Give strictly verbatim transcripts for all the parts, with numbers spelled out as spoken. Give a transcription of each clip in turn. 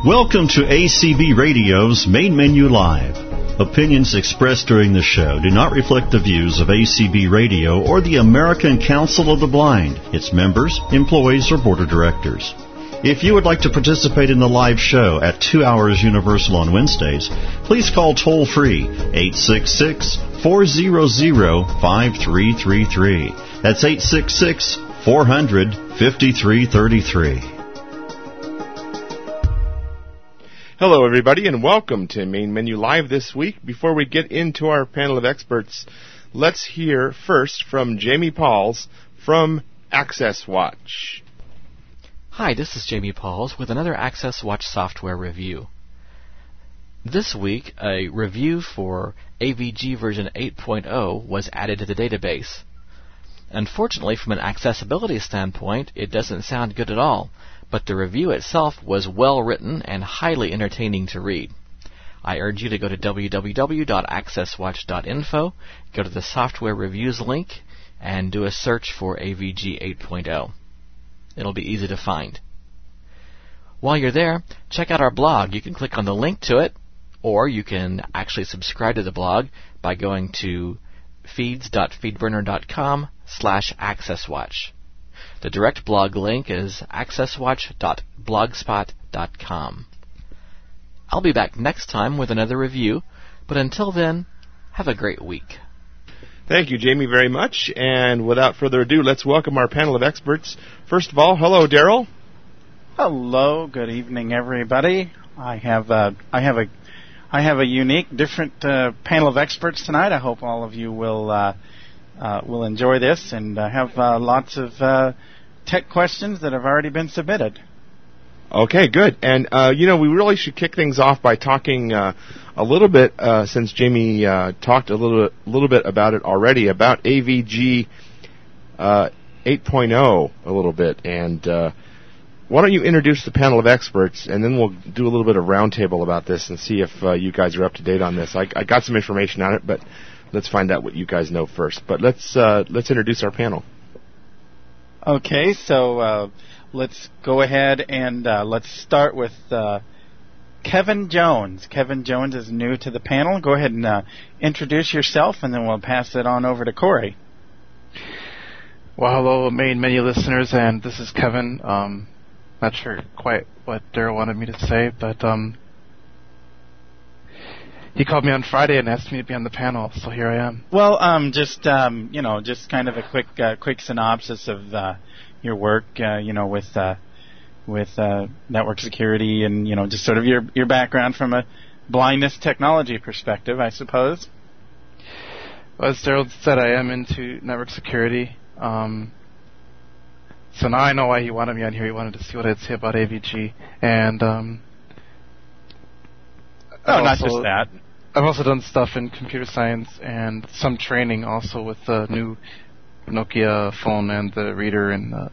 Welcome to A C B Radio's Main Menu Live. Opinions expressed during the show do not reflect the views of A C B Radio or the American Council of the Blind, its members, employees, or board of directors. If you would like to participate in the live show at two hours Universal on Wednesdays, please call toll-free eight six six, four hundred, five three three three. That's eight six six, four hundred, five three three three. Hello, everybody, and welcome to Main Menu Live this week. Before we get into our panel of experts, let's hear first from Jamie Pauls from Access Watch. Hi, this is Jamie Pauls with another Access Watch software review. This week, a review for A V G version eight point oh was added to the database. Unfortunately, from an accessibility standpoint, it doesn't sound good at all, but the review itself was well written and highly entertaining to read. I urge you to go to w w w dot access watch dot info, go to the software reviews link, and do a search for A V G eight point oh. It'll be easy to find. While you're there, check out our blog. You can click on the link to it, or you can actually subscribe to the blog by going to feeds dot feedburner dot com slash accesswatch. The direct blog link is access watch dot blogspot dot com. I'll be back next time with another review, but until then, have a great week. Thank you, Jamie, very much. And without further ado, let's welcome our panel of experts. First of all, hello, Daryl. Hello, good evening, everybody. I have a, I have a, I have a unique, different uh, panel of experts tonight. I hope all of you will uh, uh, will enjoy this and uh, have uh, lots of uh, tech questions that have already been submitted. Okay, good. And, uh, you know, we really should kick things off by talking uh, a little bit, uh, since Jamie uh, talked a little, little bit about it already, about A V G uh, eight point oh a little bit. And uh, why don't you introduce the panel of experts, and then we'll do a little bit of roundtable about this and see if uh, you guys are up to date on this. I, I got some information on it, but let's find out what you guys know first. But let's uh, let's introduce our panel. Okay, so uh, let's go ahead and uh, let's start with uh, Kevin Jones. Kevin Jones is new to the panel. Go ahead and uh, introduce yourself, and then we'll pass it on over to Corey. Well, hello, main menu listeners, and this is Kevin. Um, not sure quite what Daryl wanted me to say, but um, he called me on Friday and asked me to be on the panel, so here I am. Well, um, just um, you know, just kind of a quick, uh, quick synopsis of uh, your work, uh, you know, with uh, with uh, network security, and you know, just sort of your your background from a blindness technology perspective, I suppose. Well, as Daryl said, I am into network security. Um, so now I know why he wanted me on here. He wanted to see what I'd say about A V G, and um, oh, not just that. I've also done stuff in computer science and some training also with the new Nokia phone and the reader and. Uh,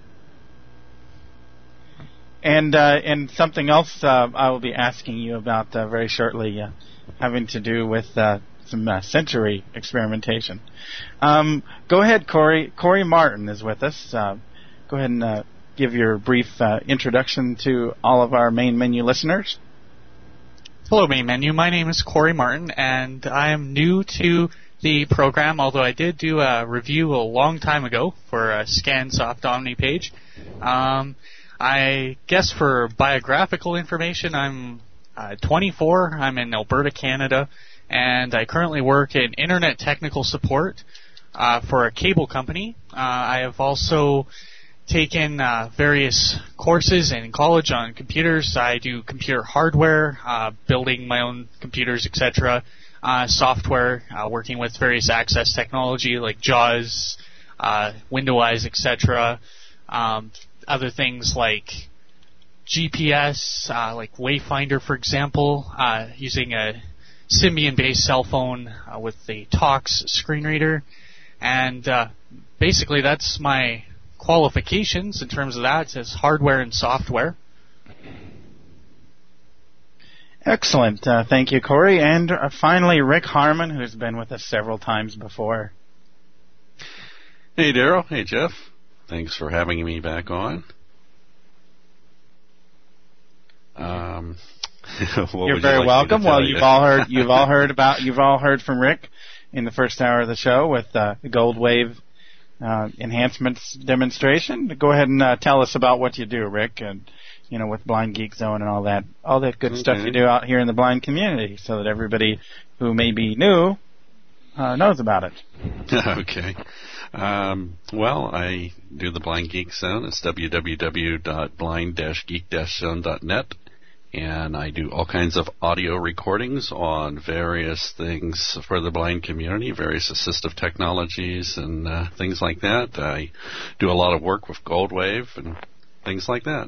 and uh, and something else uh, I will be asking you about uh, very shortly, uh, having to do with uh, some uh, sensory experimentation. Um, go ahead, Corey. Corey Martin is with us. Uh, go ahead and uh, give your brief uh, introduction to all of our main menu listeners. Hello, Main Menu. My name is Corey Martin, and I am new to the program, although I did do a review a long time ago for a ScanSoft Omni page. Um, I guess for biographical information, I'm uh, twenty-four. I'm in Alberta, Canada, and I currently work in Internet technical support uh, for a cable company. Uh, I have also taken uh, various courses in college on computers. I do computer hardware, uh, building my own computers, et cetera. Uh, software, uh, working with various access technology like JAWS, uh, WindowEyes, et cetera. Um, other things like G P S, uh, like Wayfinder, for example, uh, using a Symbian-based cell phone uh, with the Tox screen reader. And uh, basically that's my qualifications in terms of that. It says hardware and software. Excellent. Uh, thank you, Corey. And uh, finally, Rick Harmon, who's been with us several times before. Hey, Daryl. Hey, Jeff. Thanks for having me back on. Um, You're very like welcome. Well, you? you've all heard you've all heard about you've all heard from Rick in the first hour of the show with uh, the Gold Wave uh, enhancements demonstration. Go ahead and uh, tell us about what you do, Rick, and you know with Blind Geek Zone and all that all that good Okay. stuff you do out here in the blind community, so that everybody who may be new uh, knows about it. Okay. Um, well, I do the Blind Geek Zone. It's w w w dot blind dash geek dash zone dot net. And I do all kinds of audio recordings on various things for the blind community, various assistive technologies and uh, things like that. I do a lot of work with Gold Wave and things like that.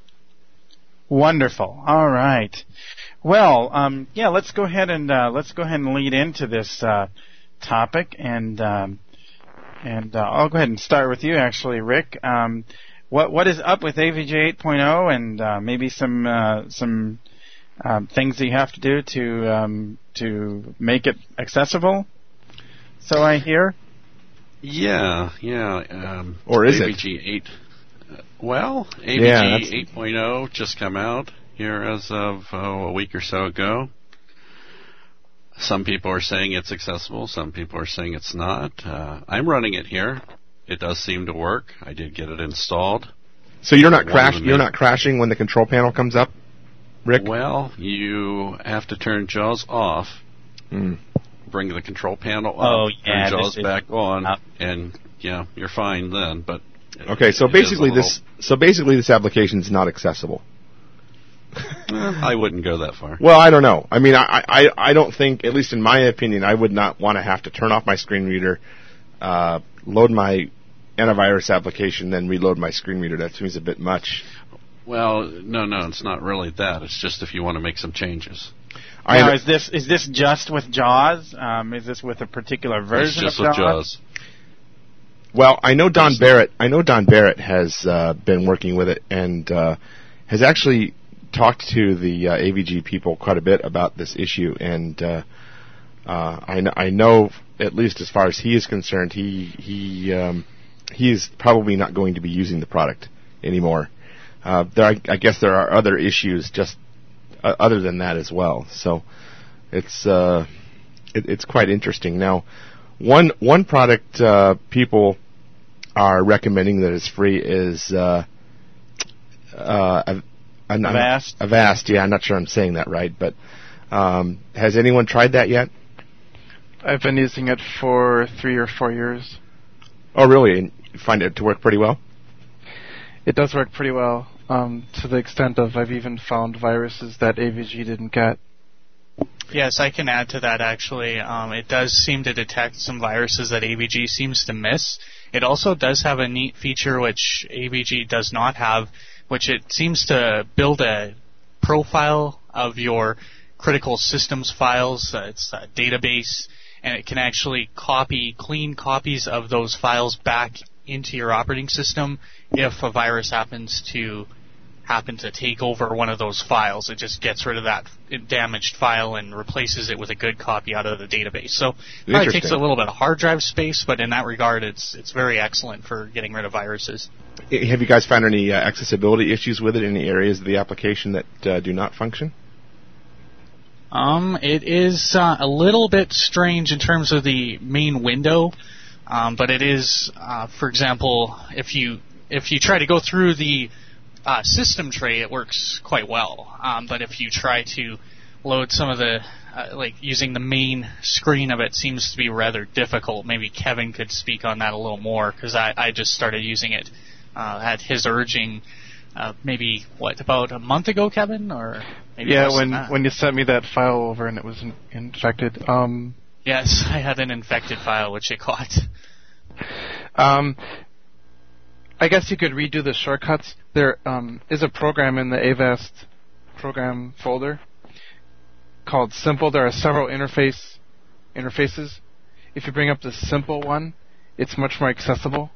Wonderful. All right. Well, um, yeah, let's go ahead and uh, let's go ahead and lead into this uh, topic, and um, and uh, I'll go ahead and start with you, actually, Rick. Um, What what is up with A V G eight point oh, and uh, maybe some uh, some um, things that you have to do to um, to make it accessible? So I hear. Yeah, yeah. Um, Or is A it? V G eight. Uh, well, A V G Yeah, that's- eight point oh just come out here as of oh, a week or so ago. Some people are saying it's accessible. Some people are saying it's not. Uh, I'm running it here. It does seem to work. I did get it installed. So you're not One crash. of the You're main- not crashing when the control panel comes up, Rick. Well, you have to turn JAWS off, Mm. bring the control panel up, Oh, yeah, turn JAWS this is- back on, uh, and yeah, you're fine then. But Okay, so it is a basically little- this. So basically this application is not accessible. Eh, I wouldn't go that far. Well, I don't know. I mean, I, I, I don't think, at least in my opinion, I would not want to have to turn off my screen reader, uh, load my antivirus application, then reload my screen reader. That seems a bit much. Well, no, no, it's not really that. It's just if you want to make some changes. I Now, under- is this is this just with JAWS? Um, is this with a particular It's version just of with JAWS? JAWS. Well, I know Don There's- Barrett. I know Don Barrett has uh, been working with it and uh, has actually talked to the uh, A V G people quite a bit about this issue. And uh, uh, I, kn- I know, at least as far as he is concerned, he he um, he is probably not going to be using the product anymore. Uh, there, I, I guess there are other issues just uh, other than that as well. So it's uh, it, it's quite interesting now. One one product uh, people are recommending that is free is uh, uh, Av- I'm not- Avast? Avast, yeah, I'm not sure I'm saying that right, but um, has anyone tried that yet? I've been using it for three or four years. Oh, really? And you find it to work pretty well? It does work pretty well, um, to the extent of I've even found viruses that A V G didn't get. Yes, I can add to that actually. Um, it does seem to detect some viruses that A V G seems to miss. It also does have a neat feature which A V G does not have, which it seems to build a profile of your critical systems files. Uh, it's a database, and it can actually copy clean copies of those files back into your operating system if a virus happens to happen to take over one of those files. It just gets rid of that damaged file and replaces it with a good copy out of the database. So it probably takes Interesting. a little bit of hard drive space, but in that regard, it's it's very excellent for getting rid of viruses. I- Have you guys found any uh, accessibility issues with it in any areas of the application that uh, do not function? Um, it is uh, a little bit strange in terms of the main window, um, but it is, uh, for example, if you if you try to go through the uh, system tray, it works quite well. Um, but if you try to load some of the, uh, like using the main screen of it, seems to be rather difficult. Maybe Kevin could speak on that a little more, because I, I just started using it uh, at his urging. Uh, maybe what about a month ago, Kevin, or maybe Yeah, less than when that? when you sent me that file over and it was in, infected. Um, Yes, I had an infected file which it caught. um, I guess you could redo the shortcuts. There um, is a program in the Avast program folder called Simple. There are several interface interfaces. If you bring up the simple one, it's much more accessible.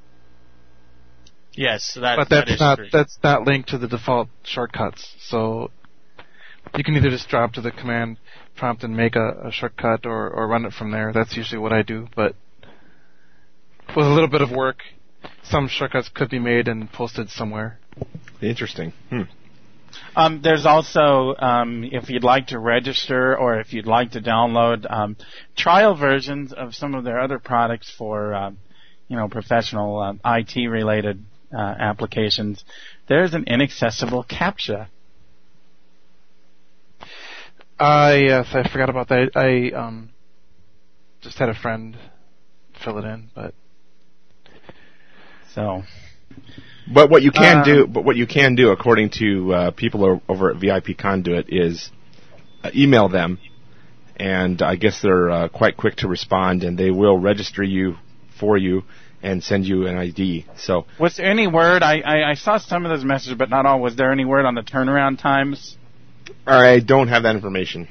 Yes, that, But that that's is not true. that's not linked to the default shortcuts. So you can either just drop to the command prompt and make a, a shortcut, or, or run it from there. That's usually what I do. But with a little bit of work, some shortcuts could be made and posted somewhere. Interesting. Hmm. Um, there's also, um, if you'd like to register or if you'd like to download um, trial versions of some of their other products for, uh, you know, professional uh, I T-related uh, applications, there's an inaccessible CAPTCHA. Uh, yes, I forgot about that. I um, just had a friend fill it in, but so. But what you can um, do, but what you can do, according to uh, people over at V I P Conduit, is uh, email them, and I guess they're uh, quite quick to respond, and they will register you for you and send you an I D. So, was there any word? I, I, I saw some of those messages, but not all. Was there any word on the turnaround times? I don't have that information.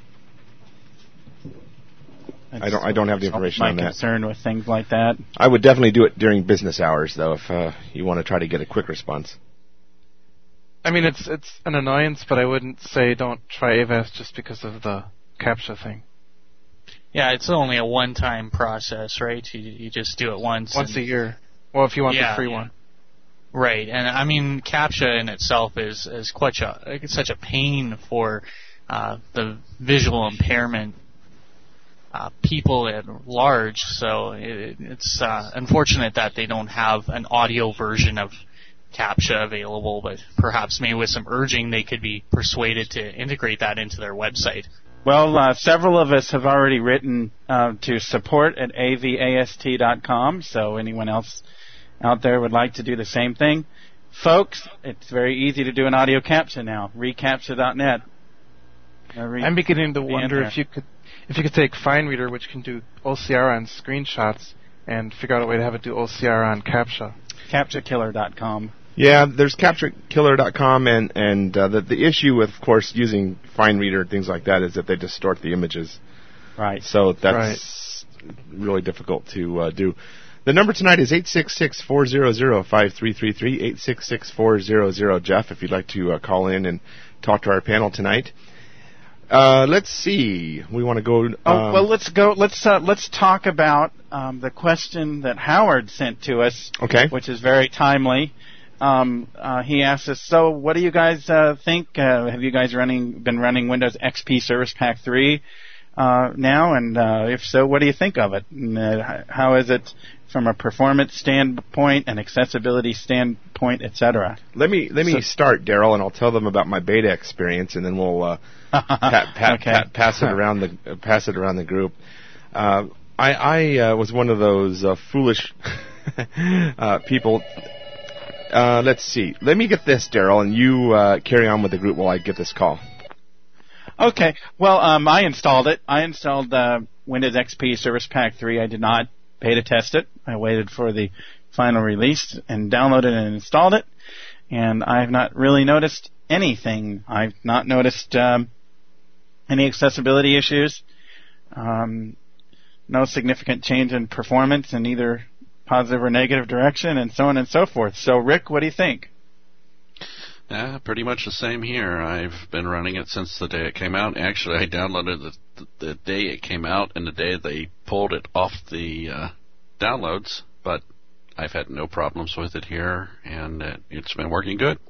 That's I don't. I don't have the information on that. My concern with things like that. I would definitely do it during business hours, though, if uh, you want to try to get a quick response. I mean, it's it's an annoyance, but I wouldn't say don't try Avast just because of the CAPTCHA thing. Yeah, it's only a one-time process, right? You you just do it once. Once a year. Well, if you want yeah, the free yeah. one. Right, and I mean, CAPTCHA in itself is is quite a it's such a pain for uh, the visual impairment uh, people at large. So it, it's uh, unfortunate that they don't have an audio version of CAPTCHA available. But perhaps maybe with some urging, they could be persuaded to integrate that into their website. Well, uh, several of us have already written uh, to support at A V A S T dot com. So anyone else out there would like to do the same thing, folks, it's very easy to do an audio captcha now. reCAPTCHA dot net. Uh, re- I'm beginning to be wonder in if you could if you could take FineReader, which can do O C R on screenshots, and figure out a way to have it do O C R on CAPTCHA. CAPTCHA killer dot com. Yeah, there's CAPTCHA killer dot com, and and uh, the the issue with, of course, using FineReader and things like that is that they distort the images. Right. So that's right. really difficult to uh, do. The number tonight is eight six six, four zero zero, five three three three, eight six six, four zero zero, Jeff, if you'd like to uh, call in and talk to our panel tonight. Uh, let's see. We want to go... Um, oh, well, let's go... Let's uh, let's talk about um, the question that Howard sent to us, okay. which is very timely. Um, uh, he asked us, so what do you guys uh, think? Uh, have you guys running been running Windows X P Service Pack three uh, now? And uh, if so, what do you think of it? And, uh, how is it from a performance standpoint, an accessibility standpoint, et cetera? Let me let me so, start, Daryl, and I'll tell them about my beta experience, and then we'll uh, pat, pat, okay. pat, pass it around the uh, pass it around the group. Uh, I, I uh, was one of those uh, foolish uh, people. Uh, let's see. Let me get this, Daryl, and you uh, carry on with the group while I get this call. Okay. Well, um, I installed it. I installed uh, Windows X P Service Pack three. I did not beta test it. I waited for the final release and downloaded and installed it. And I have not really noticed anything. I've not noticed um, any accessibility issues. Um, no significant change in performance in either positive or negative direction, and so on and so forth. So, Rick, what do you think? Uh, pretty much the same here. I've been running it since the day it came out. Actually, I downloaded it the, the day it came out and the day they pulled it off the uh, downloads, but I've had no problems with it here, and it, it's been working good.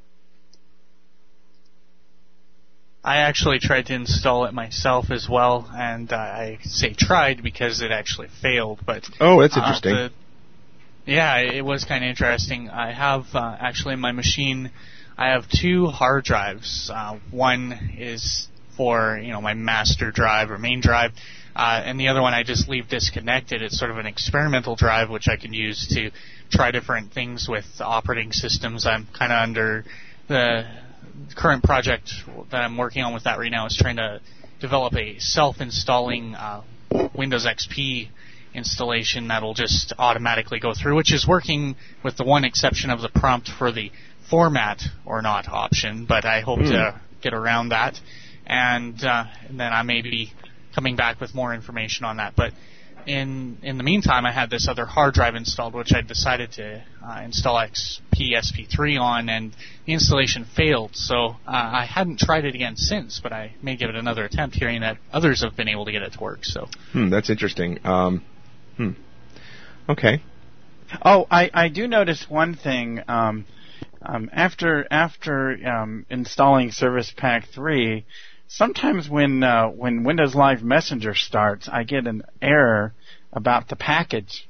I actually tried to install it myself as well, and uh, I say tried because it actually failed. But oh, that's interesting. Uh, the, Yeah, it was kind of interesting. I have, uh, actually, in my machine, I have two hard drives. Uh, one is for, you know, my master drive or main drive, uh, and the other one I just leave disconnected. It's sort of an experimental drive, which I can use to try different things with operating systems. I'm kind of under the current project that I'm working on with that right now is trying to develop a self-installing uh, Windows X P installation that'll just automatically go through, which is working with the one exception of the prompt for the format or not option, but I hope mm. to get around that. And, uh, and then I may be coming back with more information on that. But in in the meantime, I had this other hard drive installed, which I decided to uh, install X P S P three on, and the installation failed. So uh, I hadn't tried it again since, but I may give it another attempt, hearing that others have been able to get it to work. So hmm, that's interesting. Um, Hmm. Okay. Oh, I, I do notice one thing. Um, Um, after after um, installing Service Pack three, sometimes when uh, when Windows Live Messenger starts, I get an error about the package.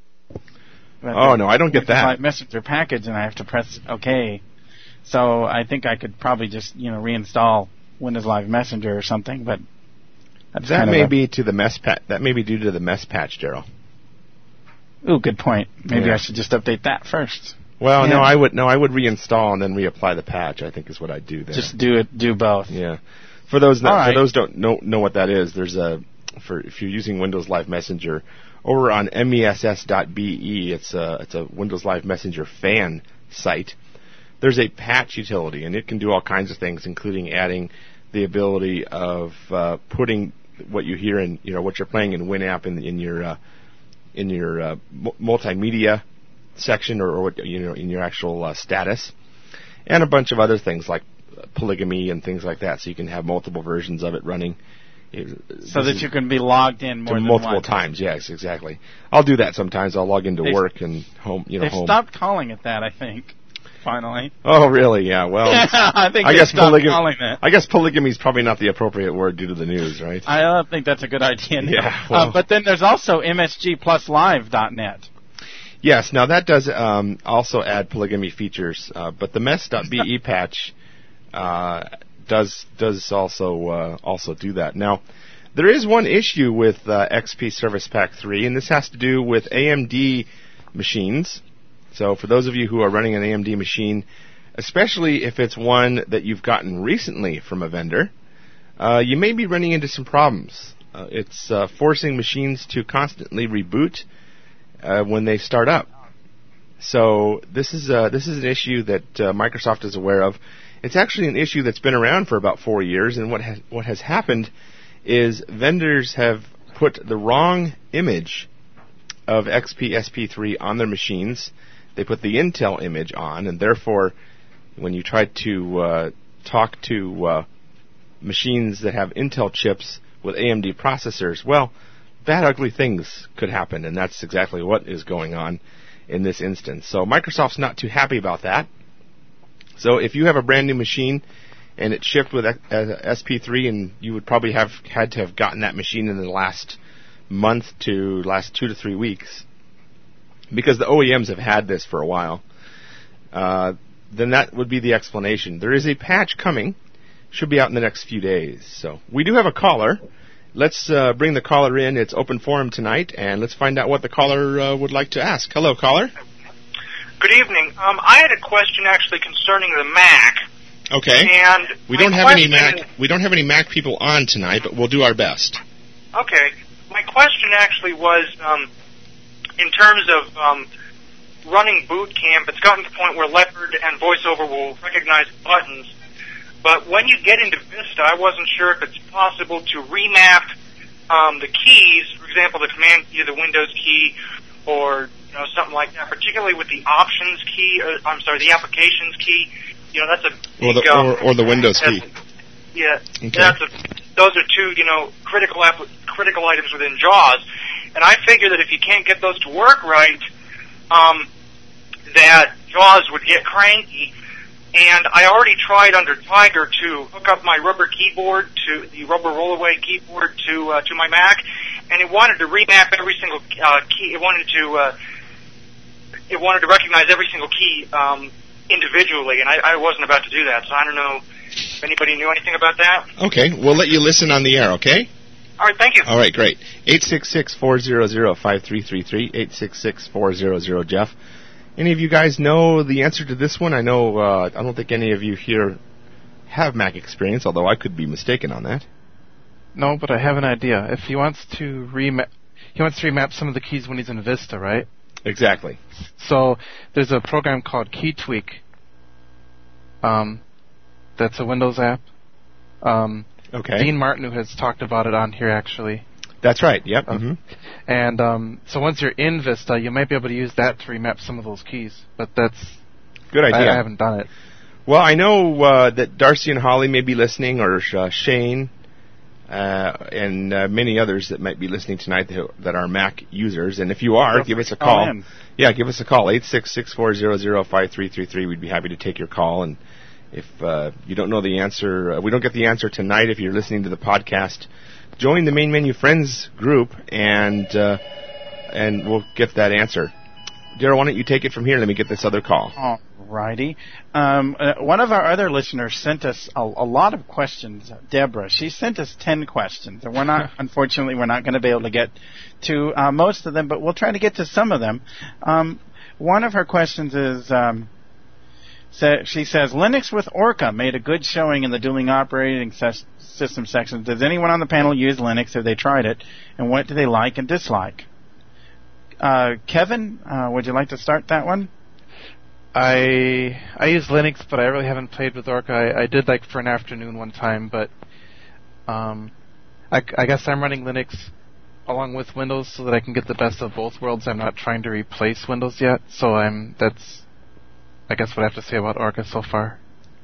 Oh, no, I don't get that. Live Messenger package, and I have to press OK. So I think I could probably just, you know, reinstall Windows Live Messenger or something, but that's that kind may of a, be to the mess pa- that may be due to the mess patch, Daryl. Ooh, good point. Maybe Yeah. I should just update that first. Well, Yeah. no, I would no, I would reinstall and then reapply the patch. I think is what I'd do there. Just do it. Do both. Yeah. For those that, All right. for those don't know know what that is, there's a for if you're using Windows Live Messenger over on mess dot b e, it's a it's a Windows Live Messenger fan site. There's a patch utility, and it can do all kinds of things, including adding the ability of uh, putting what you hear in, you know, what you're playing in Winamp in, in your uh, in your uh, m- multimedia section, or, or what, you know, in your actual uh, status, and a bunch of other things like polygamy and things like that, so you can have multiple versions of it running. So that you can be logged in more to than multiple once. times. Yes, exactly. I'll do that sometimes. I'll log into They've- work and home. You know, They've home. stopped calling it that, I think. Finally. Oh, really? Yeah. Well, I think I they guess stopped polygamy. calling it. I guess polygamy is probably not the appropriate word due to the news, right? I don't think that's a good idea. No. Yeah, well. uh, but then there's also M S G plus live dot net. Yes. Now that does um, also add polygamy features, uh, but the mess dot b e patch uh, does does also uh, also do that. Now, there is one issue with uh, X P Service Pack three, and this has to do with A M D machines. So for those of you who are running an A M D machine, especially if it's one that you've gotten recently from a vendor, uh, you may be running into some problems. Uh, it's uh, forcing machines to constantly reboot uh, when they start up. So this is uh, this is an issue that uh, Microsoft is aware of. It's actually an issue that's been around for about four years, and what has, what has happened is vendors have put the wrong image of X P S P three on their machines. They put the Intel image on, and therefore, when you try to uh, talk to uh, machines that have Intel chips with A M D processors, well, bad, ugly things could happen, and that's exactly what is going on in this instance. So Microsoft's not too happy about that. So if you have a brand new machine and it shipped with S P three, and you would probably have had to have gotten that machine in the last month to last two to three weeks, because the O E Ms have had this for a while, uh, then that would be the explanation. There is a patch coming. Should be out in the next few days. So we do have a caller. Let's uh, bring the caller in. It's open forum tonight, and let's find out what the caller uh, would like to ask. Hello, caller. Good evening. Um, I had a question actually concerning the Mac. Okay. And we my don't have any question Mac. We don't have any Mac people on tonight, but we'll do our best. Okay. My question actually was, um, in terms of um, running boot camp, it's gotten to the point where Leopard and VoiceOver will recognize buttons. But when you get into Vista, I wasn't sure if it's possible to remap um, the keys, for example, the command key, the Windows key, or you know something like that. Particularly with the Options key, or, I'm sorry, the Applications key. You know, that's a Or big, the um, or, or the Windows key. Yeah, Okay. that's a, those are two, you know, critical app- critical items within JAWS, and I figure that if you can't get those to work right, um, that JAWS would get cranky. And I already tried under Tiger to hook up my rubber keyboard to the rubber rollaway keyboard to uh, to my Mac, and it wanted to remap every single uh, key. It wanted to uh, it wanted to recognize every single key um, individually, and I, I wasn't about to do that. So I don't know if anybody knew anything about that. Okay, we'll let you listen on the air. Okay. All right, thank you. All right, great. Eight six six four zero zero five three three three. Eight six six four zero zero Jeff. Any of you guys know the answer to this one? I know uh, I don't think any of you here have Mac experience, although I could be mistaken on that. No, but I have an idea. If he wants to remap, he wants to remap some of the keys when he's in Vista, right? Exactly. So there's a program called KeyTweak. Um, that's a Windows app. Um, okay. Dean Martin, who has talked about it on here, actually. That's right. Yep. Uh, mm-hmm. And um, so once you're in Vista, you might be able to use that to remap some of those keys. But that's good idea. I, I haven't done it. Well, I know uh, that Darcy and Holly may be listening, or uh, Shane, uh, and uh, many others that might be listening tonight that, that are Mac users. And if you are, give us a call. In. Yeah, give us a call, eight six six, four zero zero, five three three three. We'd be happy to take your call. And if uh, you don't know the answer, uh, we don't get the answer tonight if you're listening to the podcast, join the Main Menu Friends group, and uh, and we'll get that answer. Daryl, why don't you take it from here? Let me get this other call. All righty. Um, uh, one of our other listeners sent us a, a lot of questions. Deborah, she sent us ten questions, and we're not, unfortunately, we're not going to be able to get to uh, most of them, but we'll try to get to some of them. Um, one of her questions is, um, sa- she says, Linux with Orca made a good showing in the dueling operating ses- system section. Does anyone on the panel use Linux? Have they tried it? And what do they like and dislike? Uh, Kevin, uh, would you like to start that one? I I use Linux, but I really haven't played with Orca. I, I did like for an afternoon one time, but um, I, I guess I'm running Linux along with Windows so that I can get the best of both worlds. I'm not trying to replace Windows yet, so I'm that's I guess what I have to say about Orca so far.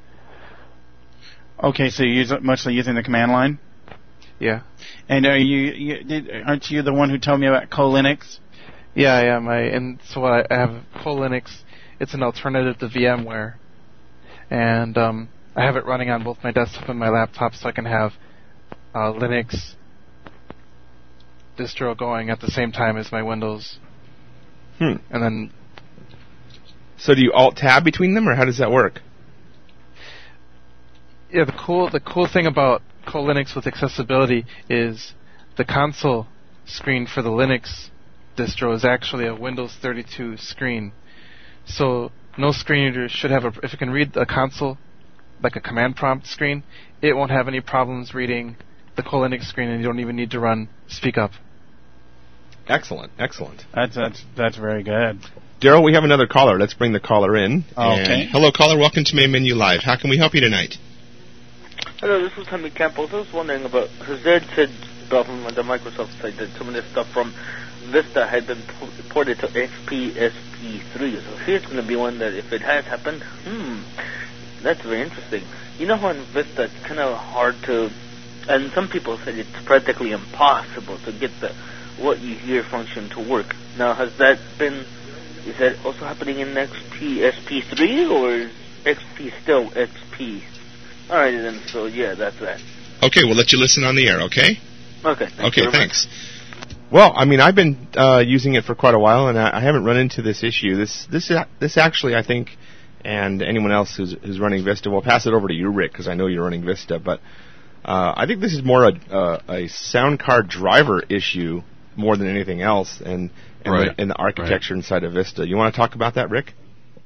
Okay, so you use it mostly using the command line? Yeah. And are you, you did, aren't you the one who told me about CoLinux? Yeah, I am. I and so I, I have CoLinux. It's an alternative to VMware, and um, I have it running on both my desktop and my laptop, so I can have uh, Linux distro going at the same time as my Windows. Hmm. And then, so do you alt tab between them, or how does that work? Yeah, the cool the cool thing about CoLinux with accessibility is the console screen for the Linux distro is actually a Windows thirty-two screen. So no screen reader should have a, if it can read a console, like a command prompt screen, it won't have any problems reading the CoLinux screen, and you don't even need to run Speak Up. Excellent, excellent. That's that's that's very good. Daryl, we have another caller. Let's bring the caller in. Okay. And hello, caller. Welcome to Main Menu Live. How can we help you tonight? Hello, this is Tommy Campos. I was wondering about, because Ed said stuff on the Microsoft side that some of this stuff from Vista had been ported to X P S P three. So here's going to be one that if it has happened, hmm, that's very interesting. You know how in Vista it's kind of hard to, and some people said it's practically impossible to get the what you hear function to work. Now, has that been, is that also happening in X P S P three, or is X P still X P? Alright then, so yeah, that's that. Okay, we'll let you listen on the air, okay? Okay. Thank okay, thanks. Well, I mean, I've been uh, using it for quite a while, and I, I haven't run into this issue. This, this, this actually, I think, and anyone else who's, who's running Vista, we'll pass it over to you, Rick, because I know you're running Vista. But uh, I think this is more a, a, a sound card driver issue more than anything else, and and, right. the, and the architecture right. inside of Vista. You want to talk about that, Rick?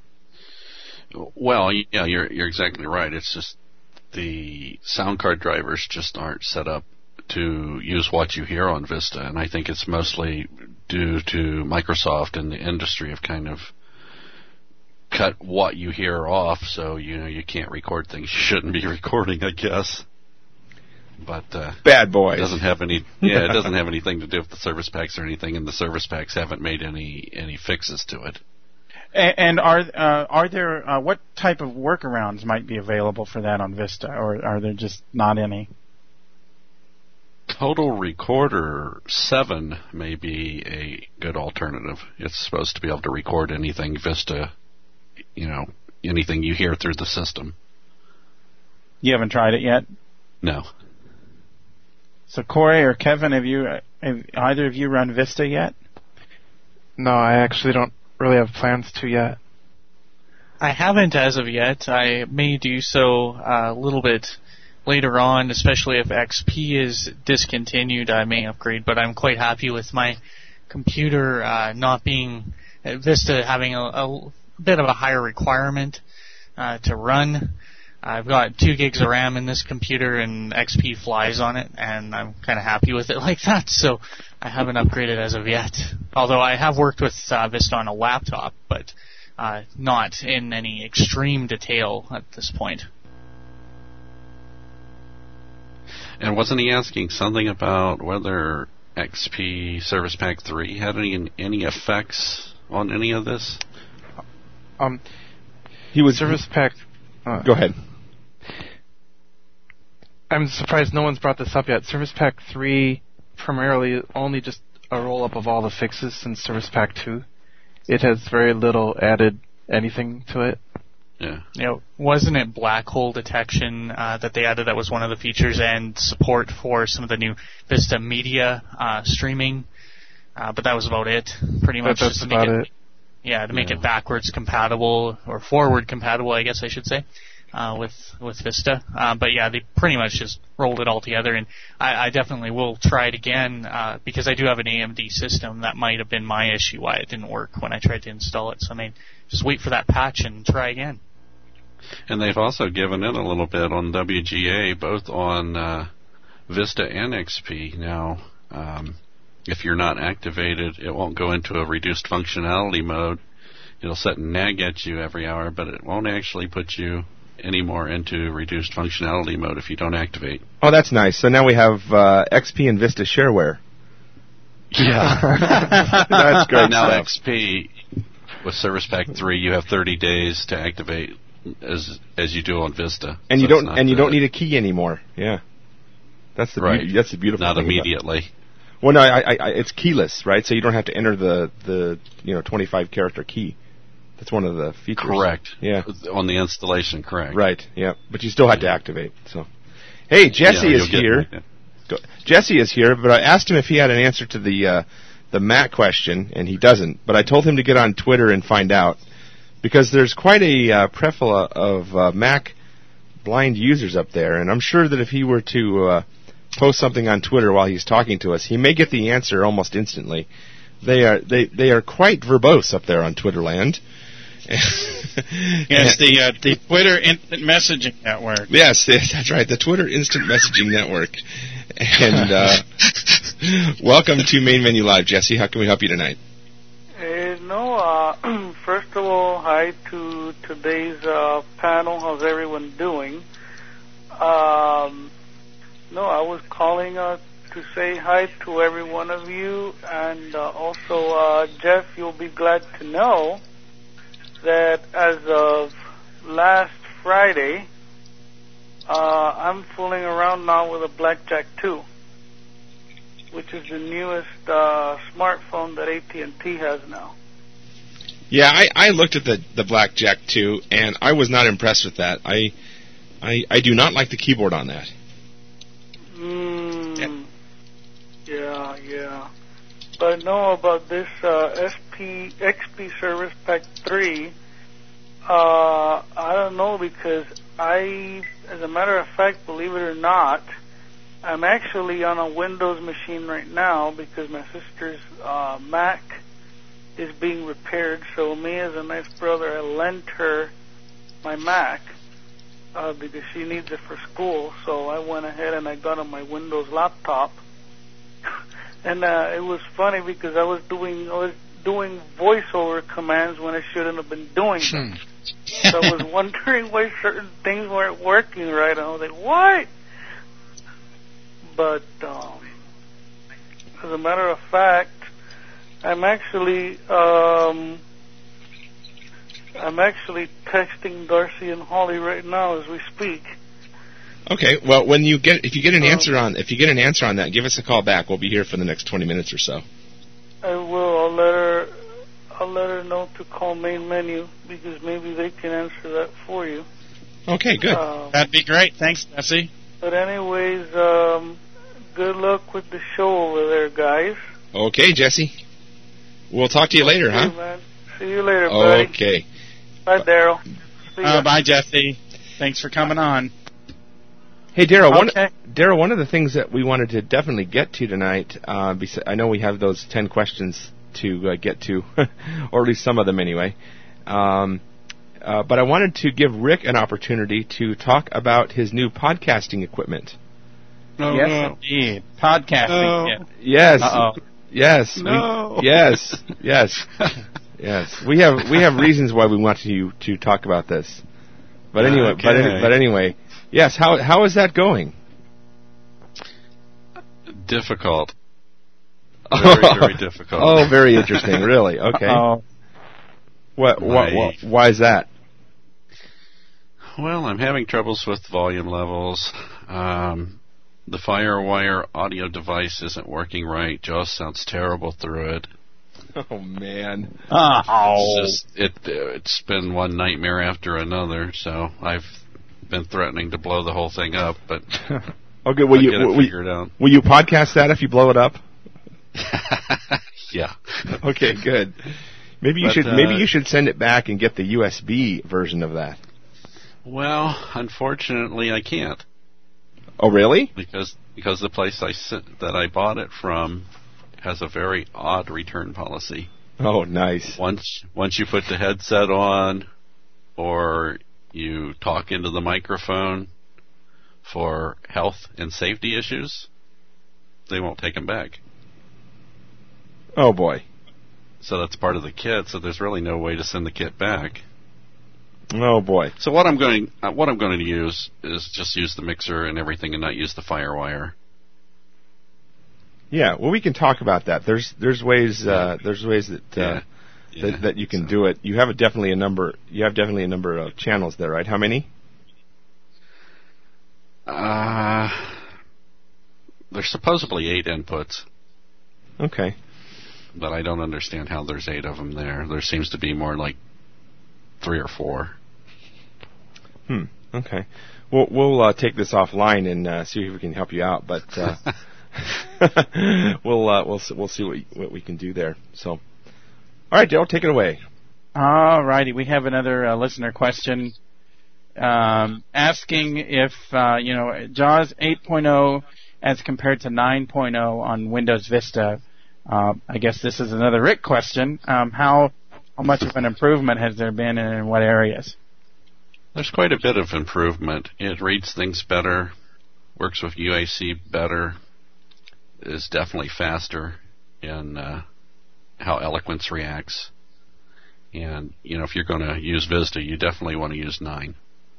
Well, yeah, you're you're exactly right. It's just the sound card drivers just aren't set up to use what you hear on Vista, and I think it's mostly due to Microsoft and the industry have kind of cut what you hear off, so you know you can't record things you shouldn't be recording, I guess. But uh, bad boys. It doesn't have any. Yeah, it doesn't have anything to do with the service packs or anything, and the service packs haven't made any any fixes to it. And, and are uh, are there uh, what type of workarounds might be available for that on Vista, or are there just not any? Total Recorder seven may be a good alternative. It's supposed to be able to record anything Vista, you know, anything you hear through the system. You haven't tried it yet? No. So Corey or Kevin, have you have either of you run Vista yet? No, I actually don't really have plans to yet. I haven't as of yet. I may do so a little bit later on, especially if X P is discontinued. I may upgrade, but I'm quite happy with my computer uh, not being uh, Vista having a, a bit of a higher requirement uh, to run. I've got two gigs of RAM in this computer, and X P flies on it, and I'm kind of happy with it like that. So I haven't upgraded as of yet. Although I have worked with uh, Vista on a laptop, but uh, not in any extreme detail at this point. And wasn't he asking something about whether X P Service Pack three had any any effects on any of this? Um, he was Service Pack. Uh, go ahead. I'm surprised no one's brought this up yet. Service Pack three primarily only just a roll-up of all the fixes since Service Pack two. It has very little added anything to it. Yeah. You know, wasn't it black hole detection uh, that they added? That was one of the features, and support for some of the new Vista Media uh, streaming. Uh, but that was about it, pretty much. But that's just to make about it, it. Yeah, to make Yeah. it backwards compatible or forward compatible, I guess I should say, uh, with with Vista. Uh, but yeah, they pretty much just rolled it all together, and I, I definitely will try it again uh, because I do have an A M D system. That might have been my issue why it didn't work when I tried to install it. So I may just wait for that patch and try again. And they've also given in a little bit on W G A, both on uh, Vista and X P. Now, um, if you're not activated, it won't go into a reduced functionality mode. It'll set and nag at you every hour, but it won't actually put you anymore into reduced functionality mode if you don't activate. Oh, that's nice. So now we have uh, X P and Vista shareware. Yeah. That's great Now stuff. X P, with Service Pack three, you have thirty days to activate as as you do on Vista. And So you it's don't not and you the- don't need a key anymore. Yeah. That's the Right. beauty, that's the beautiful Not thing about it. immediately. Well, no, I, I, I, it's keyless, right? So you don't have to enter the, the you know twenty-five character key. That's one of the features. Correct. Yeah. On the installation, correct. Right. Yeah. But you still have to activate. So, hey, Jesse Yeah, is you'll get- here. yeah. Go, Jesse is here, but I asked him if he had an answer to the uh, the Mac question, and he doesn't. But I told him to get on Twitter and find out because there's quite a uh, plethora of uh, Mac blind users up there, and I'm sure that if he were to uh, post something on Twitter while he's talking to us, he may get the answer almost instantly. They are they they are quite verbose up there on Twitterland. Yes, the uh, the Twitter Instant Messaging Network. Yes, yes, that's right. The Twitter Instant Messaging Network. And uh, welcome to Main Menu Live, Jesse. How can we help you tonight? Uh, no, uh, first of all, hi to today's uh, panel. How's everyone doing? Um, no, I was calling uh, to say hi to every one of you, and uh, also, uh, Jeff, you'll be glad to know that as of last Friday, uh, I'm fooling around now with a Blackjack two, which is the newest uh, smartphone that A T and T has now. Yeah, I, I looked at the, the Blackjack two, and I was not impressed with that. I I, I do not like the keyboard on that. Mm, yeah, yeah. But no, about this uh, S P X P Service Pack three, uh, I don't know because I, as a matter of fact, believe it or not, I'm actually on a Windows machine right now because my sister's uh, Mac is being repaired. So me, as a nice brother, I lent her my Mac uh, because she needs it for school. So I went ahead and I got on my Windows laptop. And uh, it was funny because I was doing I was doing voiceover commands when I shouldn't have been doing them. So I was wondering why certain things weren't working right. And I was like, what? But um, as a matter of fact, I'm actually um, I'm actually texting Darcy and Holly right now as we speak. Okay, well, when you get if you get an Um, answer on if you get an answer on that, give us a call back. We'll be here for the next twenty minutes or so. I will. I'll let her. I'll let her know to call main menu because maybe they can answer that for you. Okay, good. Um, That'd be great. Thanks, Jesse. but anyways, um, good luck with the show over there, guys. Okay, Jesse. We'll talk to you later, Okay, huh? man. See you later, buddy. Okay. Bye, Daryl. See ya. Uh, bye, Jesse. Thanks for coming on. Hey, Daryl. One, Okay. Daryl, one of the things that we wanted to definitely get to tonight, uh, bes- I know we have those ten questions to uh, get to, or at least some of them anyway. Um, uh, but I wanted to give Rick an opportunity to talk about his new podcasting equipment. Oh, yes, indeed. Podcasting. Yeah. Yes. Uh-oh. Yes. No. We, yes. Yes. Yes. We have we have reasons why we want you to talk about this. But anyway, but any, Okay. but anyway, yes. How how is that going? Difficult. Very, very difficult. Oh, very interesting. Really? Okay. Uh-oh. What, what, My- what? Why is that? Well, I'm having troubles with volume levels. Um, the FireWire audio device isn't working right. JAWS sounds terrible through it. Oh man! Oh, it's, just, it, it's been one nightmare after another. So I've been threatening to blow the whole thing up, but okay, will I'll you get it will, figured out. Will you podcast that if you blow it up? Yeah. Okay, good. Maybe you but, should uh, maybe you should send it back and get the U S B version of that. Well, unfortunately, I can't. Oh, really? Because because the place I sent, that I bought it from has a very odd return policy. Oh, nice. Once once you put the headset on, or you talk into the microphone for health and safety issues, they won't take them back. Oh boy. So that's part of the kit. So there's really no way to send the kit back. Oh boy. So what I'm going uh, what I'm going to use is just use the mixer and everything, and not use the FireWire. Yeah, well, we can talk about that. There's there's ways uh, there's ways that uh, Yeah. Yeah. that, that you can So- do it. You have a definitely a number. You have definitely a number of channels there, right? How many? Uh, there's supposedly eight inputs, Okay. but I don't understand how there's eight of them there. There seems to be more like three or four. Hmm. Okay. We'll we'll uh, take this offline and uh, see if we can help you out. But uh, we'll uh, we'll s- we'll see what what we can do there. So, all right, Dale, take it away. all righty. We have another uh, listener question um, asking if uh, you know JAWS eight point oh as compared to nine point oh on Windows Vista. Uh, I guess this is another Rick question. Um, how how much of an improvement has there been, and in what areas? There's quite a bit of improvement. It reads things better, works with U A C better, is definitely faster in uh, how Eloquence reacts. And, you know, if you're going to use Vista, you definitely want to use nine.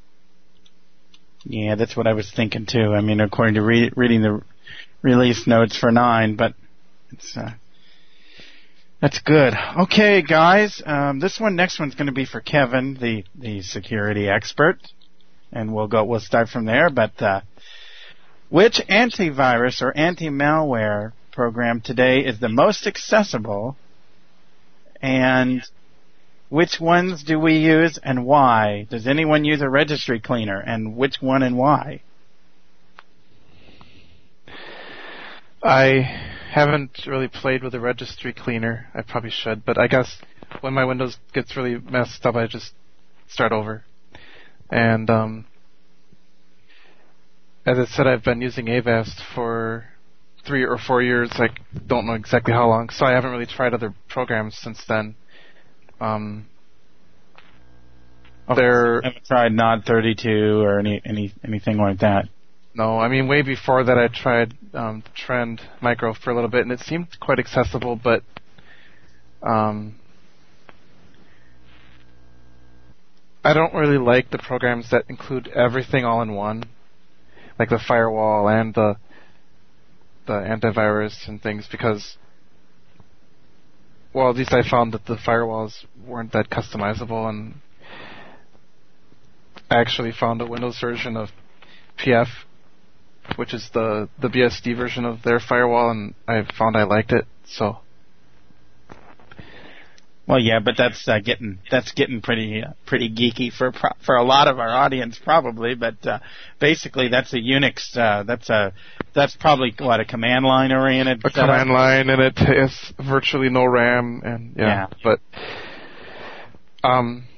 Yeah, that's what I was thinking too. I mean, according to re- reading the release notes for nine, but it's uh, that's good. Okay, guys, um, this one, next one's going to be for Kevin, the the security expert, and we'll go. We'll start from there. But uh, which antivirus or anti-malware program today is the most accessible, and which ones do we use and why? Does anyone use a registry cleaner, and which one and why? I haven't really played with a registry cleaner. I probably should, but I guess when my Windows gets really messed up, I just start over. And um, as I said, I've been using Avast for three or four years. I don't know exactly how long, so I haven't really tried other programs since then. Um, Oh, they're I haven't tried Nod thirty-two or any any anything like that. No, I mean, way before that I tried um, Trend Micro for a little bit, and it seemed quite accessible, but um, I don't really like the programs that include everything all in one, like the firewall and the the antivirus and things, because, well, at least I found that the firewalls weren't that customizable, and I actually found a Windows version of P F, which is the, the B S D version of their firewall, and I found I liked it, so. Well, yeah, but that's uh, getting that's getting pretty uh, pretty geeky for pro- for a lot of our audience, probably. But uh, basically, that's a Unix. Uh, that's a that's probably what a command line oriented. A setup? command line, and it has virtually no RAM, and yeah, Yeah. but um.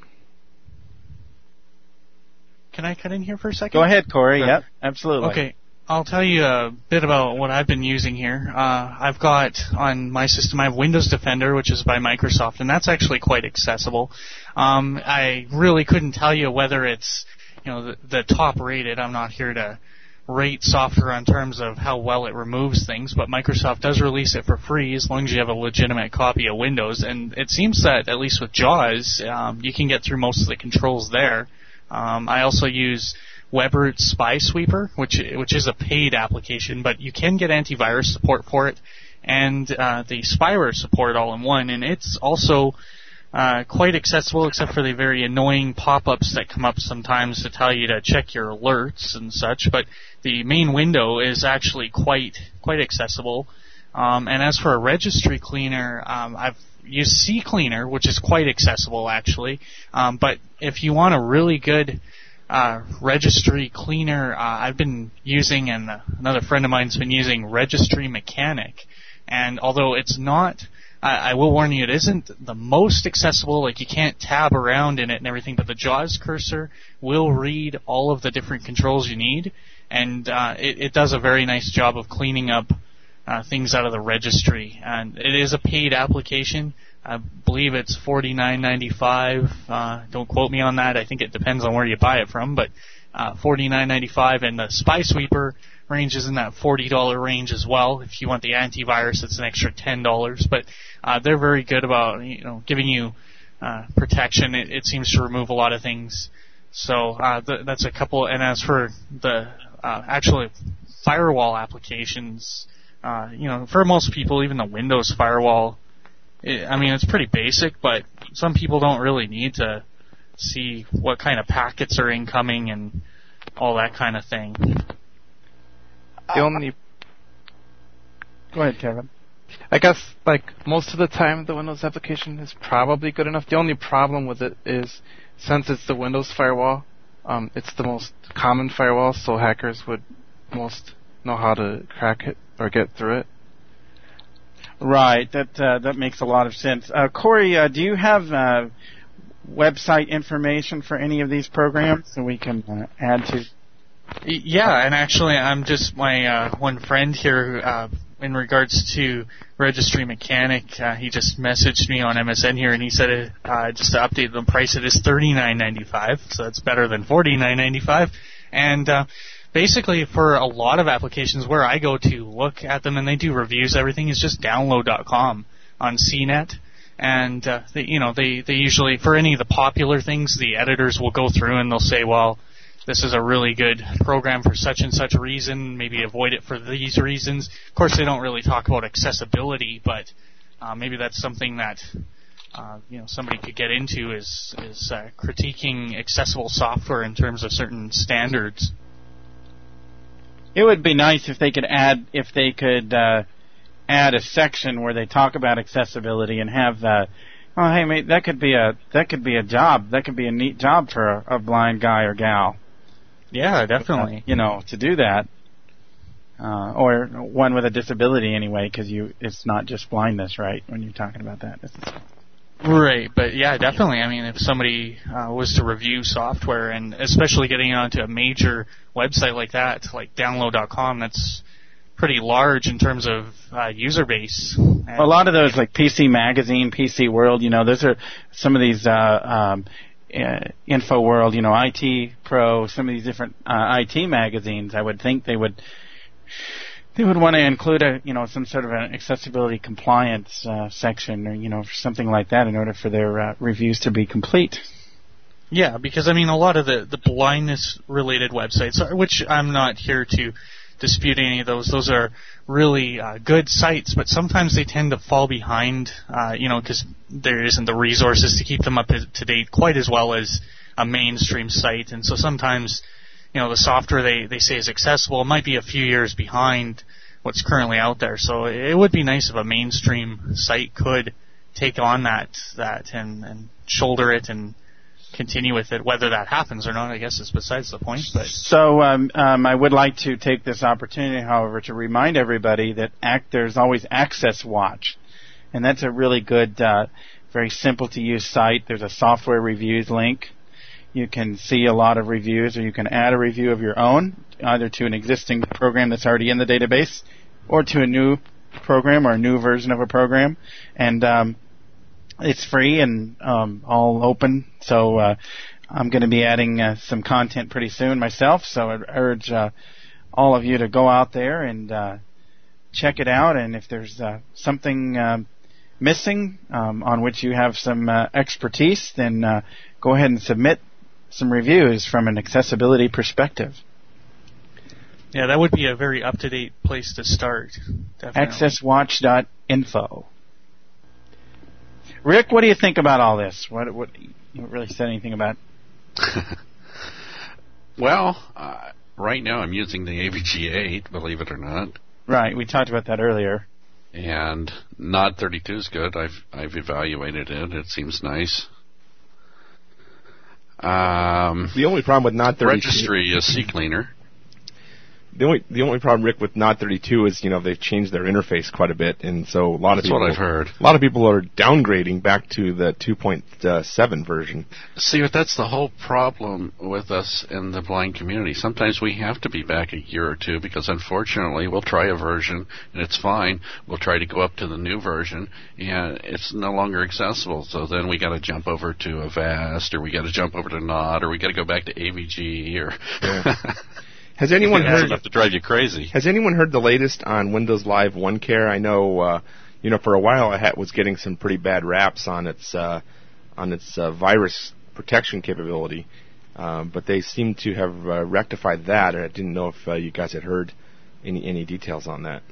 Can I cut in here for a second? Go ahead, Corey. Yep, absolutely. Okay. I'll tell you a bit about what I've been using here. Uh, I've got on my system, I have Windows Defender, which is by Microsoft, and that's actually quite accessible. Um, I really couldn't tell you whether it's, you know, the, the top rated. I'm not here to rate software in terms of how well it removes things, but Microsoft does release it for free as long as you have a legitimate copy of Windows. And it seems that, at least with JAWS, um, you can get through most of the controls there. Um, I also use WebRoot Spy Sweeper, which which is a paid application, but you can get antivirus support for it, and uh, the spyware support all in one. And it's also uh, quite accessible, except for the very annoying pop-ups that come up sometimes to tell you to check your alerts and such. But the main window is actually quite quite accessible. Um, and as for a registry cleaner, um, I've used CCleaner, which is quite accessible actually. Um, but if you want a really good uh, registry cleaner, uh, I've been using, and uh, another friend of mine's been using Registry Mechanic. And although it's not, I, I will warn you, it isn't the most accessible. Like, you can't tab around in it and everything, but the JAWS cursor will read all of the different controls you need, and uh, it, it does a very nice job of cleaning up Uh, things out of the registry. And it is a paid application. I believe it's forty-nine ninety-five. Uh, don't quote me on that. I think it depends on where you buy it from, but uh, forty-nine ninety-five, and the Spy Sweeper range is in that forty dollars range as well. If you want the antivirus, it's an extra ten dollars. But uh, they're very good about, you know, giving you uh, protection. It, it seems to remove a lot of things. So uh, th- that's a couple. And as for the uh, actual firewall applications, Uh, you know, for most people, even the Windows firewall, it, I mean, it's pretty basic, but some people don't really need to see what kind of packets are incoming and all that kind of thing. The only... Go ahead, Kevin. I guess, like, most of the time the Windows application is probably good enough. The only problem with it is, since it's the Windows firewall, um, it's the most common firewall, so hackers would most know how to crack it or get through it. Right. That uh, that makes a lot of sense. Uh, Corey, uh, do you have uh, website information for any of these programs so we can uh, add to? Yeah, and actually, I'm just my uh, one friend here. Uh, in regards to Registry Mechanic, uh, he just messaged me on M S N here, and he said it, uh, just to update the price, it is thirty-nine ninety-five, so that's better than forty-nine ninety-five, and uh, basically, for a lot of applications where I go to look at them and they do reviews, everything is just download dot com on C net. And, uh, they, you know, they, they usually, for any of the popular things, the editors will go through and they'll say, well, this is a really good program for such and such reason, maybe avoid it for these reasons. Of course, they don't really talk about accessibility, but uh, maybe that's something that uh, you know somebody could get into, is, is uh, critiquing accessible software in terms of certain standards. It would be nice if they could add if they could uh, add a section where they talk about accessibility and have uh, oh hey mate, that could be a that could be a job that could be a neat job for a, a blind guy or gal. Yeah, definitely. Uh, you know, to do that, uh, or one with a disability anyway, because you it's not just blindness, right? When you're talking about that. It's, Right, but yeah, definitely. I mean, if somebody uh, was to review software, and especially getting onto a major website like that, like download dot com, that's pretty large in terms of uh, user base. And a lot of those, like P C Magazine, P C World, you know, those are some of these uh, um, uh, Info World, you know, I T Pro, some of these different uh, I T magazines. I would think they would. They would want to include a, you know, some sort of an accessibility compliance uh, section, or you know, something like that, in order for their uh, reviews to be complete. Yeah, because I mean, a lot of the the blindness-related websites, which I'm not here to dispute any of those. Those are really uh, good sites, but sometimes they tend to fall behind, uh, you know, because there isn't the resources to keep them up to date quite as well as a mainstream site, and so sometimes, you know, the software they, they say is accessible might be a few years behind what's currently out there. So it would be nice if a mainstream site could take on that that and, and shoulder it and continue with it. Whether that happens or not, I guess, is besides the point. But so um, um, I would like to take this opportunity, however, to remind everybody that act, there's always Access Watch, and that's a really good, uh, very simple to use site. There's a software reviews link. You can see a lot of reviews, or you can add a review of your own, either to an existing program that's already in the database, or to a new program or a new version of a program. And um, it's free and um, all open. So uh, I'm going to be adding uh, some content pretty soon myself. So I urge uh, all of you to go out there and uh, check it out. And if there's uh, something uh, missing um, on which you have some uh, expertise, then uh, go ahead and submit some reviews from an accessibility perspective. Yeah, that would be a very up-to-date place to start. Definitely. access watch dot info. Rick, what do you think about all this? What what you haven't really said anything about? Well, uh, right now I'm using the A V G eight, believe it or not. Right, we talked about that earlier. And N O D thirty-two is good. I've I've evaluated it. It seems nice. Um, the only problem with N O D thirty-two registry is CCleaner. The only the only problem, Rick, with N O D thirty-two is, you know, they've changed their interface quite a bit, and so a lot of That's people, what I've heard. A lot of people are downgrading back to the two point seven version. See, but that's the whole problem with us in the blind community. Sometimes we have to be back a year or two because, unfortunately, we'll try a version and it's fine. We'll try to go up to the new version and it's no longer accessible. So then we got to jump over to Avast, or we got to jump over to N O D, or we got to go back to A V G, or. Yeah. Has anyone yeah, heard enough to drive you crazy? Has anyone heard the latest on Windows Live OneCare? I know, uh, you know, for a while I had, was getting some pretty bad raps on its uh, on its uh, virus protection capability, um, but they seem to have uh, rectified that. I didn't know if uh, you guys had heard any any details on that.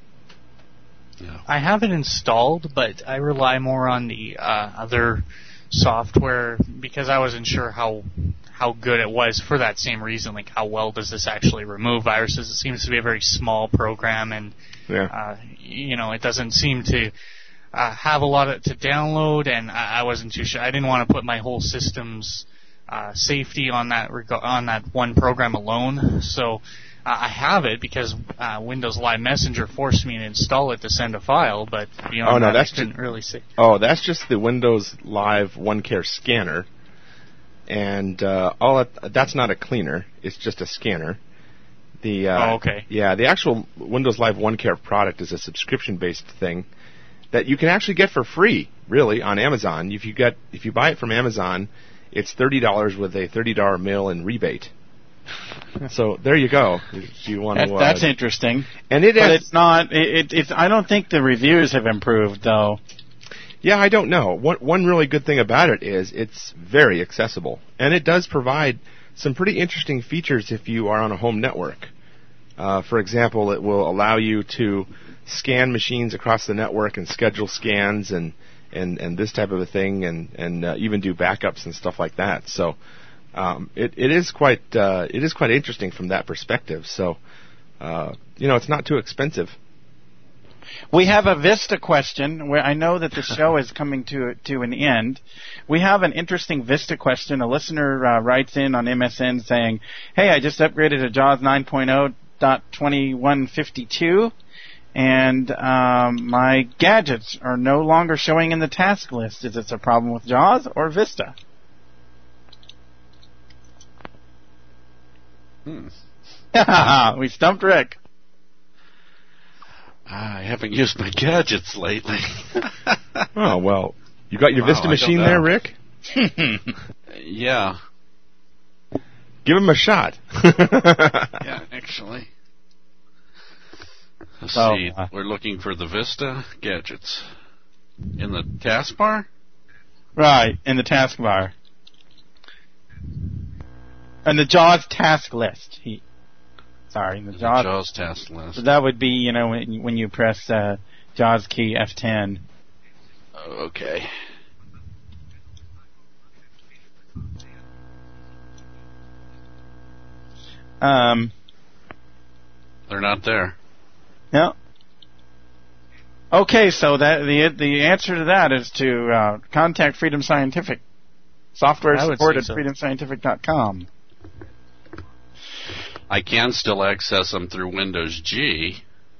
No. I have it installed, but I rely more on the uh, other software because I wasn't sure how how good it was for that same reason. Like, how well does this actually remove viruses? It seems to be a very small program, and yeah. uh, you know, it doesn't seem to uh, have a lot of, to download. And I, I wasn't too sure. I didn't want to put my whole system's uh, safety on that reg- on that one program alone. So uh, I have it because uh, Windows Live Messenger forced me to install it to send a file. But beyond oh, no, that, that's I couldn't just, really see. Oh, that's just the Windows Live OneCare scanner. And uh, all it, that's not a cleaner; it's just a scanner. The uh, oh, okay. Yeah, the actual Windows Live OneCare product is a subscription-based thing that you can actually get for free, really, on Amazon. If you get if you buy it from Amazon, it's thirty dollars with a thirty dollar mail-in rebate. So there you go. If you want that, to, uh, that's interesting. And it but has, it's not. It, it, it's. I don't think the reviews have improved, though. Yeah, I don't know. One, one really good thing about it is it's very accessible. And it does provide some pretty interesting features if you are on a home network. Uh, for example, it will allow you to scan machines across the network and schedule scans and, and, and this type of a thing, and, and uh, even do backups and stuff like that. So um, it, it is quite uh, it is quite interesting from that perspective. So uh, you know, it's not too expensive. We have a Vista question. Where I know that the show is coming to to an end. We have an interesting Vista question. A listener uh, writes in on M S N saying, "Hey, I just upgraded to JAWS nine point oh point twenty-one fifty-two, and um, my gadgets are no longer showing in the task list. Is this a problem with JAWS or Vista?" Hmm. We stumped Rick. I haven't used my gadgets lately. Oh, well, you got your wow, Vista machine there, Rick? Yeah. Give him a shot. Yeah, actually. Let's oh, see. Uh, We're looking for the Vista gadgets. In the taskbar? Right, in the taskbar. And the JAWS task list. He, sorry, the JAWS, the JAWS task list. So that would be, you know, when, when you press uh, JAWS key F ten. Okay. Um, They're not there. Yeah. Okay, so that the the answer to that is to uh, contact Freedom Scientific. Software support at so. freedom scientific dot com. I can still access them through Windows G.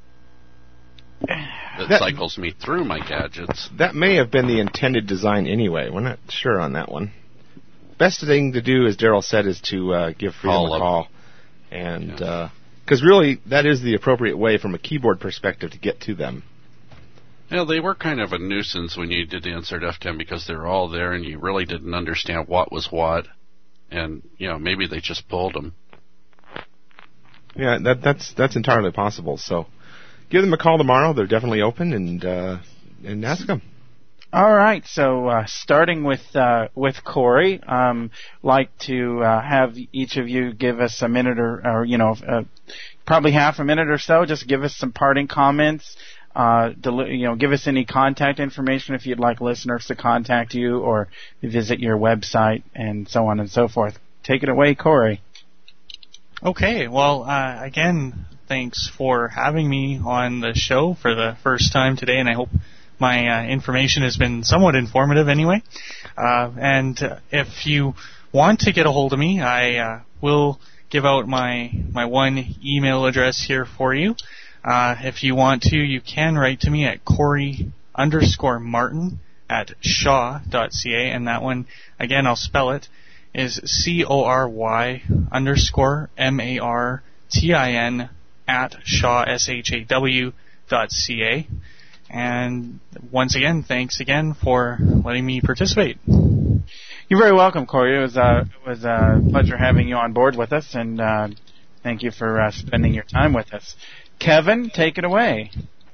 That, That- cycles me through my gadgets. That may have been the intended design anyway. We're not sure on that one. Best thing to do, as Daryl said, is to uh, give Freedom Call a up. call. And, Yeah. because really, that is the appropriate way from a keyboard perspective to get to them. Yeah, they were kind of a nuisance when you did insert F ten because they were all there and you really didn't understand what was what. And, you know, maybe they just pulled them. Yeah, that, that's that's entirely possible. So give them a call tomorrow. They're definitely open, and uh, and ask them. All right, so uh, starting with uh, with Corey, um, like to uh, have each of you give us a minute or, or you know, uh, probably half a minute or so. Just give us some parting comments. uh, deli- you know, give us any contact information if you'd like listeners to contact you or visit your website and so on and so forth. Take it away, Corey. Okay, well, uh, again, thanks for having me on the show for the first time today, and I hope my uh, information has been somewhat informative anyway. Uh, and uh, if you want to get a hold of me, I uh, will give out my my one email address here for you. Uh, if you want to, you can write to me at Corey underscore Martin at shaw dot c a, and that one, again, I'll spell it, is C O R Y underscore M A R T I N at shaw, S H A W dot C A. And once again, thanks again for letting me participate. You're very welcome, Corey. It was, uh, it was a pleasure having you on board with us, and uh, thank you for uh, spending your time with us. Kevin, take it away.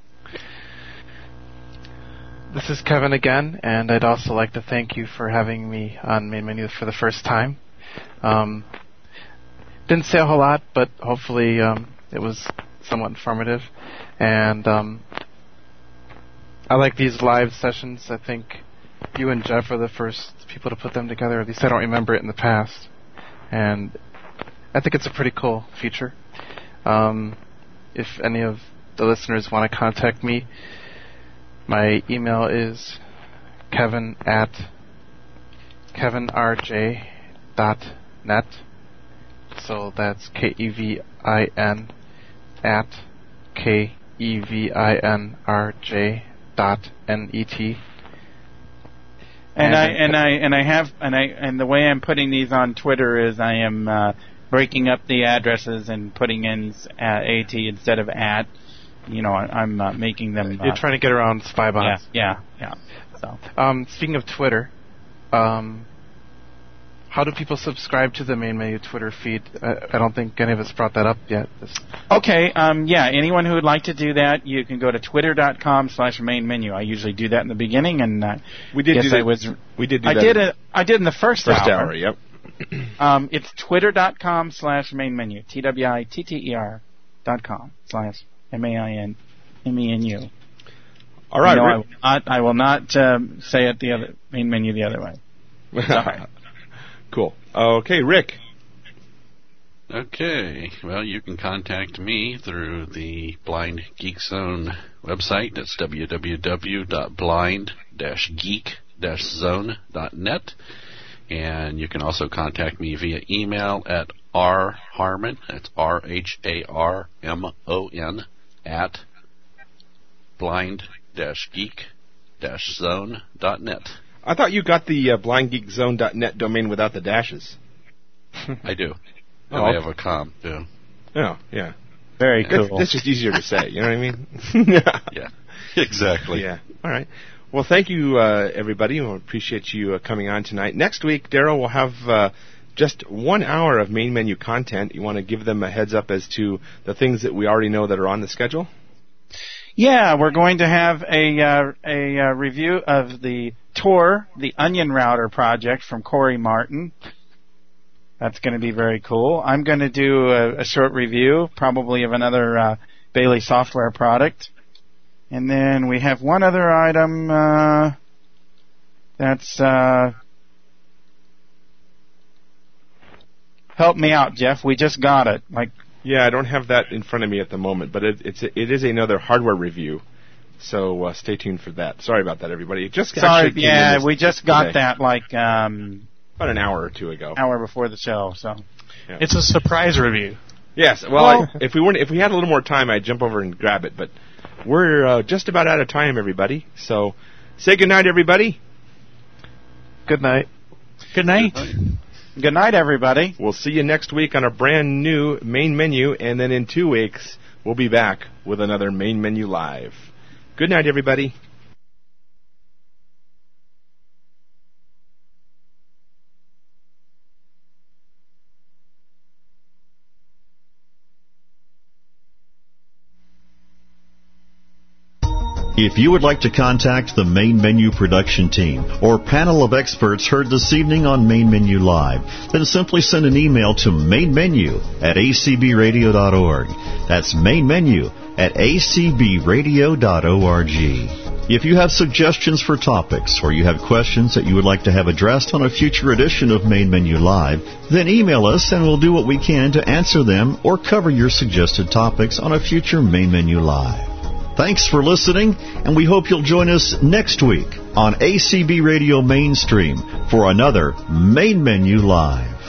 This is Kevin again, and I'd also like to thank you for having me on Main Menu for the first time. Um, didn't say a whole lot, but hopefully um, it was somewhat informative. And um, I like these live sessions. I think you and Jeff are the first people to put them together. At least I don't remember it in the past. And I think it's a pretty cool feature. Um, if any of the listeners want to contact me, my email is kevin at kevin r j dot net. So that's K E V I N at K E V I N R J dot N E T. And I and I and I have and I and the way I'm putting these on Twitter is I am uh, breaking up the addresses and putting in uh, at instead of at. You know, I'm uh, making them. Uh, You're trying to get around spy bots. Yeah, yeah, yeah. So, um, speaking of Twitter, um, how do people subscribe to the Main Menu Twitter feed? I, I don't think any of us brought that up yet. This okay, um, yeah. Anyone who would like to do that, you can go to twitter dot com slash main menu. I usually do that in the beginning, and uh, we did. Yes, do that. I was. We did. Do I that did it. I did in the first, first hour. hour. Yep. um, it's twitter dot com slash main menu. T W I T T E R dot com slash M A I N M E N U. All right. No, I will not, I will not um, say it the other main menu the other way. Sorry. Cool. Okay, Rick. Okay. Well, you can contact me through the Blind Geek Zone website. That's w w w dot blind dash geek dash zone dot net. And you can also contact me via email at rharmon, that's R H A R M O N, at blind dash geek dash zone dot net. I thought you got the uh, blind geek zone dot net domain without the dashes. I do. Oh, And I okay. have a com, too. Oh, yeah. Very That's, cool. that's just easier to say, you know what I mean? Yeah, exactly. Yeah. All right. Well, thank you, uh, everybody. We appreciate you uh, coming on tonight. Next week, Daryl will have uh, just one hour of main menu content. You want to give them a heads up as to the things that we already know that are on the schedule? Yeah, we're going to have a uh, a uh, review of the Tor, the Onion Router project from Corey Martin. That's going to be very cool. I'm going to do a, a short review, probably of another uh, Bailey software product. And then we have one other item uh, that's... Uh, help me out, Jeff. We just got it. Like, Yeah, I don't have that in front of me at the moment, but it, it's it is another hardware review. So uh, stay tuned for that. Sorry about that, everybody. It just sorry, actually came in yeah, this- we just got today. that like um, about an hour or two ago. hour before the show. So Yeah. It's a surprise review. Yes. Well, Well- I, if we weren't, if we had a little more time, I'd jump over and grab it. But we're uh, just about out of time, everybody. So say good night, everybody. Good night. Good night. good night, everybody. We'll see you next week on a brand new main menu, and then in two weeks we'll be back with another main menu live. Good night, everybody. If you would like to contact the Main Menu production team or panel of experts heard this evening on Main Menu Live, then simply send an email to mainmenu at a c b radio dot org. That's mainmenu at a c b radio dot org. If you have suggestions for topics or you have questions that you would like to have addressed on a future edition of Main Menu Live, then email us and we'll do what we can to answer them or cover your suggested topics on a future Main Menu Live. Thanks for listening, and we hope you'll join us next week on A C B Radio Mainstream for another Main Menu Live.